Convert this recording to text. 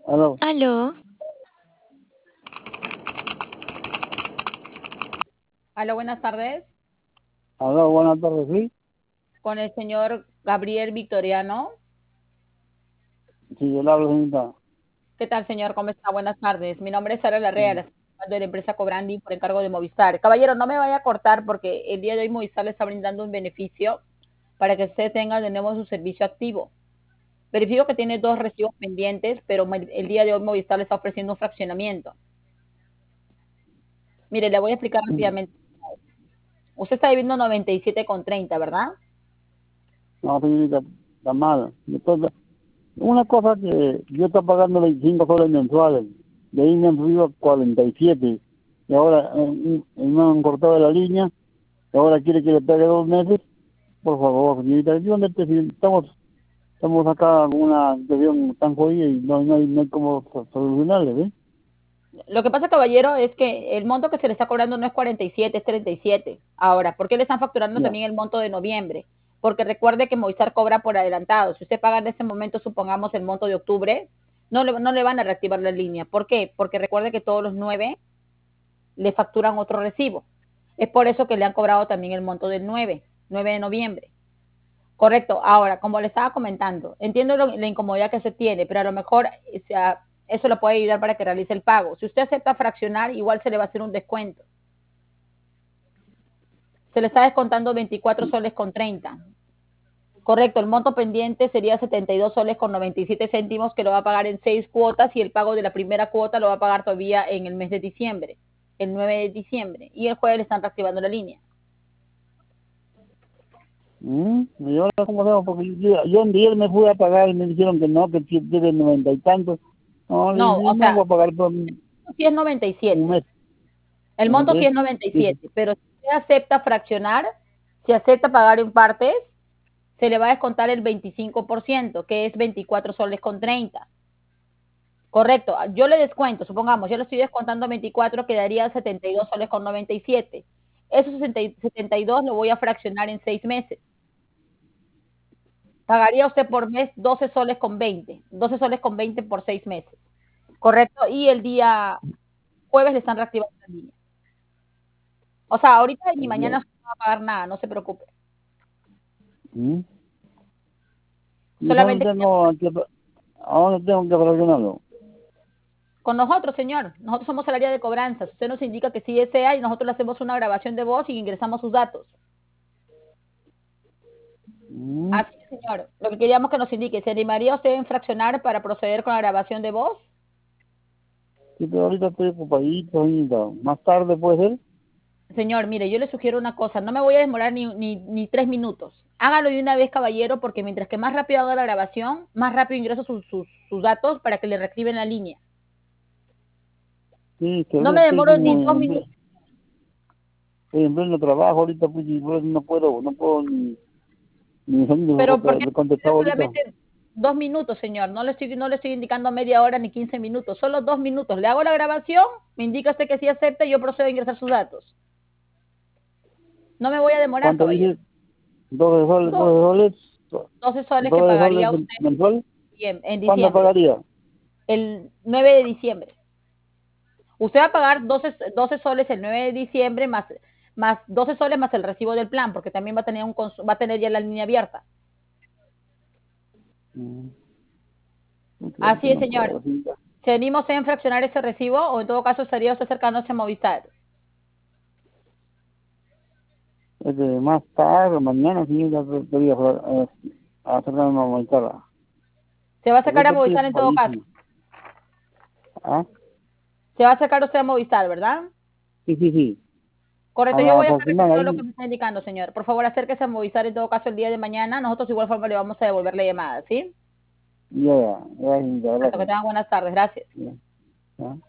Aló, Aló, Aló, buenas tardes. aló, buenas tardes, sí. Con el señor Gabriel Victoriano. Sí, yo le hablo, señorita. ¿Qué tal, señor? ¿Cómo está? Buenas tardes. Mi nombre es Sara Larrea, la estoy llamando de la empresa Cobrandi por encargo de Movistar. Caballero, no me vaya a cortar porque el día de hoy Movistar le está brindando un beneficio para que usted tenga de nuevo su servicio activo. Verifico que tiene dos recibos pendientes, pero el día de hoy Movistar le está ofreciendo un fraccionamiento. Mire, le voy a explicar rápidamente. Usted está viviendo 97,30, ¿verdad? No, señorita, está mal. Entonces, una cosa que yo estoy pagando 25 soles mensuales, de ahí me han subido a 47, y ahora me han cortado la línea, y ahora quiere que le pague 2 meses. Por favor, señorita, yo no te- si estamos acá con una situación tan jodida y no hay cómo solucionarle, ¿eh? Lo que pasa, caballero, es que el monto que se le está cobrando no es 47, es 37. Ahora, ¿por qué le están facturando Ya. también el monto de noviembre? Porque recuerde que Movistar cobra por adelantado. Si usted paga en ese momento, supongamos el monto de octubre, no le van a reactivar la línea. ¿Por qué? Porque recuerde que todos los 9 le facturan otro recibo. Es por eso que le han cobrado también el monto del 9 de noviembre. Correcto. Ahora, como le estaba comentando, entiendo la incomodidad que se tiene, pero a lo mejor eso lo puede ayudar para que realice el pago. Si usted acepta fraccionar, igual se le va a hacer un descuento. Se le está descontando 24 soles con 30. Correcto, el monto pendiente sería 72 soles con 97 céntimos que lo va a pagar en 6 cuotas y el pago de la primera cuota lo va a pagar todavía en el mes de diciembre, el 9 de diciembre. Y el jueves le están reactivando la línea. ¿Y ahora cómo hacemos? Porque yo un día me fui a pagar y me dijeron que debe 90 y tantos. No, No, o no sea, voy a pagar por sí es un 97. mes. El monto sí Entonces, es dice, 97, pero si usted acepta fraccionar, si acepta pagar en partes, se le va a descontar el 25%, que es 24 soles con 30. Correcto, yo le descuento, supongamos, yo le estoy descontando 24, quedaría 72 soles con 97. Esos 72 lo voy a fraccionar en 6 meses. Pagaría usted por mes 12 soles con 20, 12 soles con 20 por 6 meses. Correcto, y el día jueves le están reactivando la línea. O sea, ahorita ni mañana yo, no va a pagar nada, no se preocupe. ¿Mm? ¿Y dónde Solamente tengo a dónde tengo que fraccionarlo? con nosotros, señor. Nosotros somos el área de cobranzas. Usted nos indica que sí desea y nosotros le hacemos una grabación de voz y ingresamos sus datos. ¿Mm? Así es, señor. Lo que queríamos que nos indique, ¿se animaría usted en fraccionar para proceder con la grabación de voz? Sí, pero ahorita estoy ocupadito, señorita. Más tarde puede ser. Señor, mire, yo le sugiero una cosa, no me voy a demorar ni 3 minutos. Hágalo de una vez, caballero, porque mientras que más rápido haga la grabación, más rápido ingreso sus datos para que le reactiven la línea. Sí, que No ahorita me estoy demoro como ni 2 minutos. estoy en pleno trabajo ahorita, pues, y por eso no puedo ni salir Pero ¿por qué de contestar ahorita. solamente 2 minutos, señor? No le estoy indicando media hora ni 15 minutos, solo 2 minutos. Le hago la grabación, me indica usted que sí acepta y yo procedo a ingresar sus datos. No me voy a demorar, ¿Cuánto caballero. dice? 12 soles, Do- 12 soles, 12 soles que 12 soles pagaría usted mensual. en ¿Cuándo diciembre, pagaría? el 9 de diciembre. Usted va a pagar 12 soles el 9 de diciembre más 12 soles más el recibo del plan, porque también va a tener ya la línea abierta. Mm, porque ahorita Así es, no señor. puedo, sí. ¿Se anima usted en fraccionar ese recibo o en todo caso estaría usted acercándose a Movistar? Más tarde, mañana, sí, ya podría acercarme a montarla. Se va a Porque sacar a ahorita estoy Movistar en todo caso. ocupadísimo. ¿Ah? Se va a sacar usted a Movistar, ¿verdad? Sí, sí, sí. Correcto, yo A voy a estar aproximar registrando lo que ahí. me está indicando, señor. Por favor, acérquese a Movistar en todo caso el día de mañana. Nosotros de igual forma le vamos a devolver la llamada, ¿sí? Ya, ya, ya, Correcto, que gracias. tengan buenas tardes. Gracias. Ya, ya.